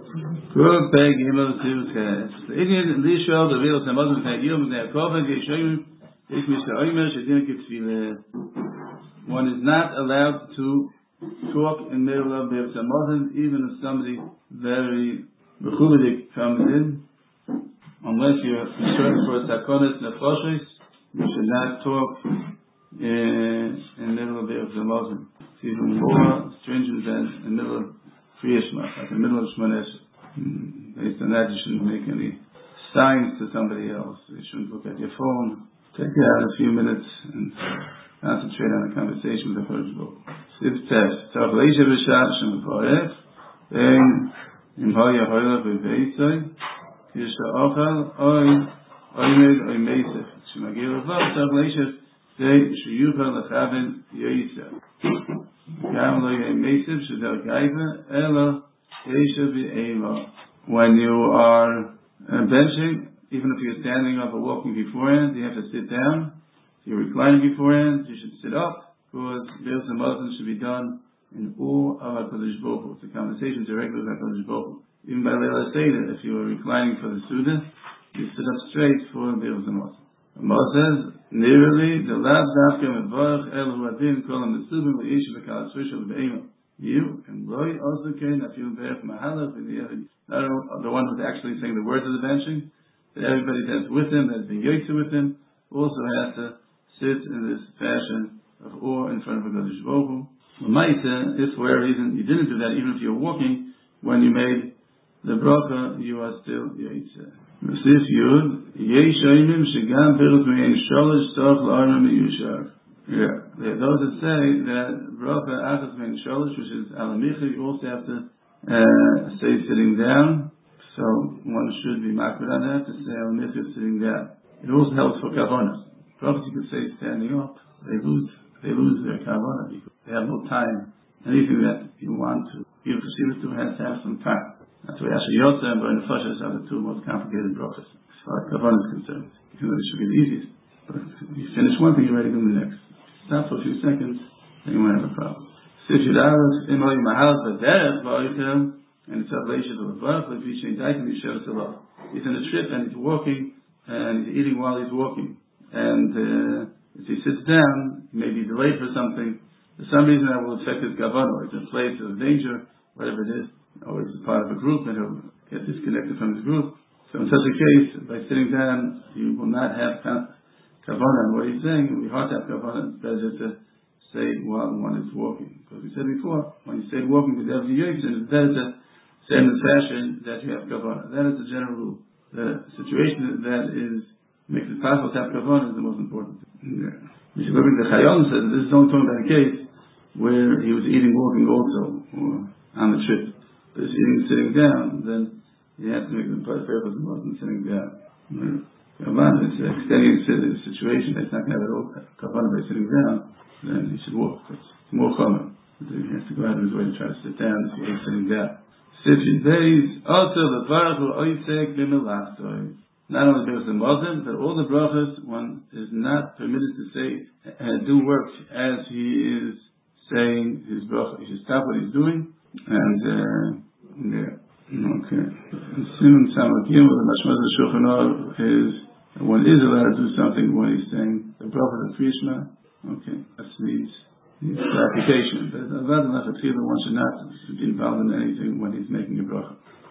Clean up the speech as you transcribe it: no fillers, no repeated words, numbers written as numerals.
Good peg email to the Indian Israel the real some other peg email that cover the showing if Mr. Oimer should get one is not allowed to talk in the middle of the Samothan, even if somebody very mechulik comes in, unless you're concerned for a takonis nefoshes, you should not talk in the middle of the Samothan. It's even more stringent than in the middle of Kriyashma, like in the middle of Shmonesh. Based on that, you shouldn't make any signs to somebody else. You shouldn't look at your phone. Take it out a few minutes and concentrate on a conversation with the Kodesh Baruch Hu. Siv test. Tov leisha b'shah shem v'orech im hoya hoya v'veisoi kisha ochal oimed oimesef shemagir l'vav tov leisha say sheyuchal l'chaven yoyisa gam lo yoimesef shedel gaiva elo leisha v'eilo. When you are benching, even if you're standing up or walking beforehand, you have to sit down. If you're reclining beforehand, you should sit up, because Be'ez HaMazon should be done in awe of HaKadosh Baruch Hu. It's a conversation directly with HaKadosh Baruch Hu. Even by Leila Seder, if you are reclining for the Suda, you sit up straight for Be'ez HaMazon. Rambam says, Nearly, the Lav Dafka Mevarach El Hu Adin Kol HaMesubim L'Yeshiv HaKal Shvishal Be'ema. You and Roy also came, I feel Be'ez Mahalav, the one who's actually saying the words of the benching, that everybody that's with him, that's been yoked with him, also has to sit in this fashion of awe in front of HaKadosh Baruch Hu. If for whatever reason you didn't do that, even if you're walking, when you made the bracha, you are still yoked. Sif Yud, Yesh Oimim Shegam Pirut Me'en Sholosh Toch L'Arma Me'yushar. Yeah, there are those that say that bracha Achas Me'en Sholosh, which is Alamicha, you also have to say sitting down. So one should be makbid on that to say Alamicha sitting down. It also helps for kavanas. Prophets you could say standing up, they lose their kavanah because they have no time. Anything that you want to give to Shiva to has to have some time. That's why Asher Yotza and Baruch Nefashas are the two most complicated brachas as far as kavanah is concerned. Even though it should be the easiest. But if you finish one thing, you're ready to do the next. Stop for a few seconds, then you won't have a problem. Sif Yudalas, Imali Mahal, Baderech, Baruch, and it's Ablation of the Baruch, if he's in a trip and he's walking, and he's eating while he's walking. And if he sits down, he may be delayed for something. For some reason that will affect his kavanah, or he's in a place of danger, whatever it is, or he's a part of a group and he'll get disconnected from his group. So in such a case, by sitting down, you will not have kavanah. And what he's saying, it will be hard to have kavanah. It's better to say while one is walking. Because we said before, when you say walking to the other it's better to say in the fashion that you have kavanah. That is the general rule. The situation that makes it possible to have kavanah is the most important thing. Mr. The Chayon says this is only talking about a case where he was eating walking also, or on the trip. But if eating sitting down, then you have to make the purpose of more than sitting down. Kavanah is extending the situation that's not going to have it all kavanah by sitting down, then he should walk. It's more common. He has to go out of his way to try to sit down if he's sitting down. Sifin days, also the Baruch Hu Oisek B'Melachsoi. Not only Be'ez HaMazon, but all the brachas, one is not permitted to say, do work as he is saying his bracha. He should stop what he's doing, and, okay. Simon Samakim, the Mashmaz HaShulchan Aruch is, one is allowed to do something when he's saying the bracha of Kriya Shema. Okay, that's needs clarification. But other than that, one should not be involved in anything when he's making a bracha.